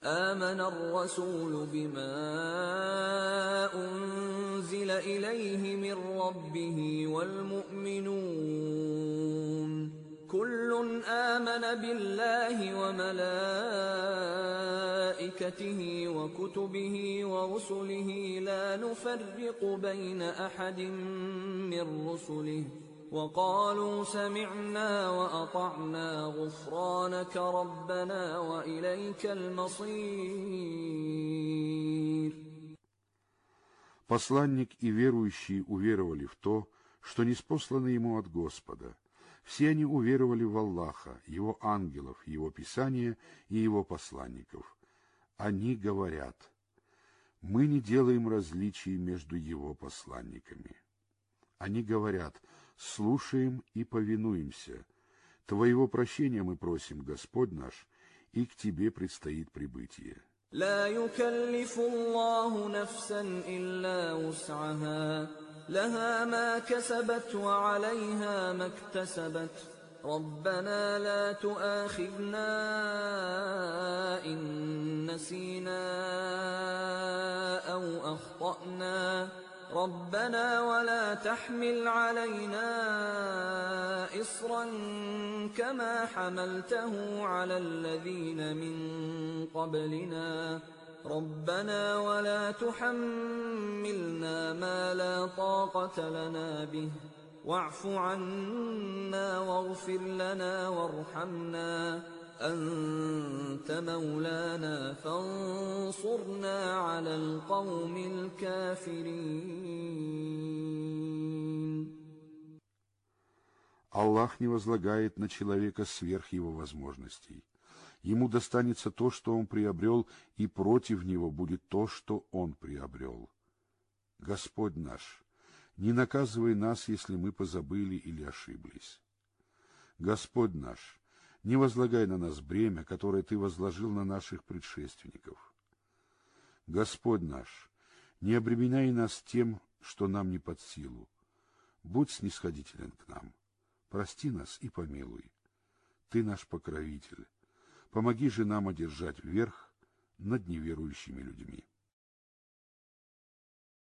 آمن الرسول بما أنزل إليه من ربه والمؤمنون كل آمن بالله وملائكته وكتبه ورسله لا نفرق بين أحد من رسله وقالوا سمعنا وأطعنا غفرانك ربنا وإليك المصير. Посланник и верующие уверовали в то, что ниспослано ему от Господа. Все они уверовали в Аллаха, Его ангелов, Его Писания и Его посланников. Они говорят: мы не делаем различий между Его посланниками. Они говорят: слушаем и повинуемся. Твоего прощения мы просим, Господь наш, и к Тебе предстоит прибытие. لا يكلف الله نفسا إلا وسعها لها ما كسبت وعليها ما اكتسبت ربنا لا تؤاخذنا إن نسينا أو أخطأنا ربنا ولا تحمل علينا إصرا كما حملته على الذين من قبلنا ربنا ولا تحملنا ما لا طاقة لنا به واعف عنا واغفر لنا وارحمنا أنت مولانا فانصرنا على القوم الكافرين. Аллах не возлагает на человека сверх его возможностей. Ему достанется то, что он приобрел, и против него будет то, что он приобрел. Господь наш, не наказывай нас, если мы позабыли или ошиблись. Господь наш, не возлагай на нас бремя, которое Ты возложил на наших предшественников. Господь наш, не обременяй нас тем, что нам не под силу. Будь снисходителен к нам. Прости нас и помилуй. Ты наш покровитель. Помоги же нам одержать верх над неверующими людьми.